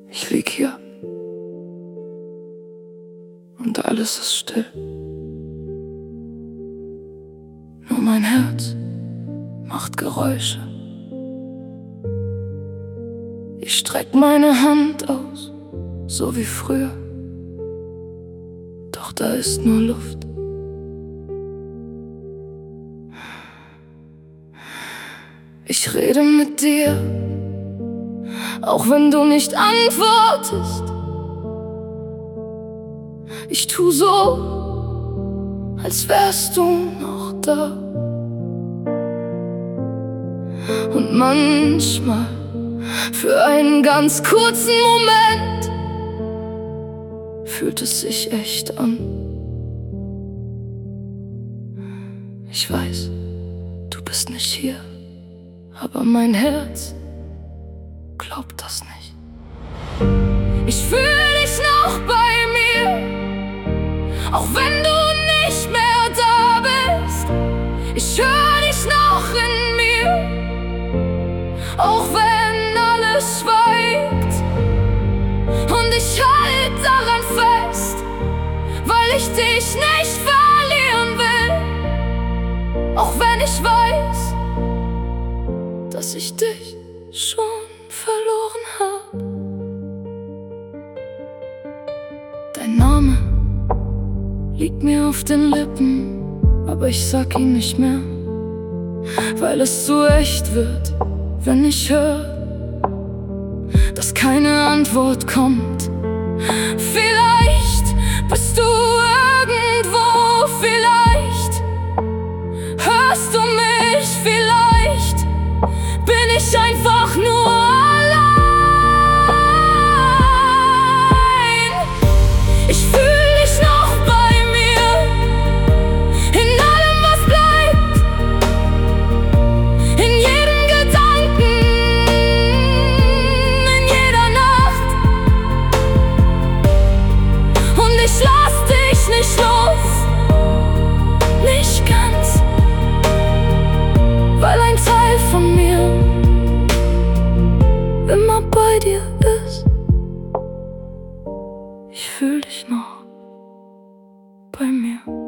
Ich lieg hier und alles ist still. Nur mein Herz macht Geräusche. Ich streck meine Hand aus, so wie früher, doch da ist nur Luft. Ich rede mit dir, auch wenn du nicht antwortest. Ich tu so, als wärst du noch da. Und manchmal, für einen ganz kurzen Moment, fühlt es sich echt an. Ich weiß, du bist nicht hier, aber mein Herz glaubt das nicht. Ich fühl dich noch bei mir, auch wenn du nicht mehr da bist. Ich hör dich noch in mir, auch wenn alles schweigt. Und ich halt daran fest, weil ich dich nicht verlieren will, auch wenn ich weiß, dass ich dich schon verloren hab. Dein Name liegt mir auf den Lippen, aber ich sag ihn nicht mehr, weil es zu echt wird, wenn ich hör, dass keine Antwort kommt. Vielleicht bist du irgendwo, vielleicht hörst du mich, vielleicht bin ich einfach nur allein. Ich fühl dich noch bei mir, in allem, was bleibt, in jedem Gedanken, in jeder Nacht. Und ich lass dich nicht los, nicht ganz, weil ein Teil von mir immer bei dir ist. Ich fühl dich noch bei mir.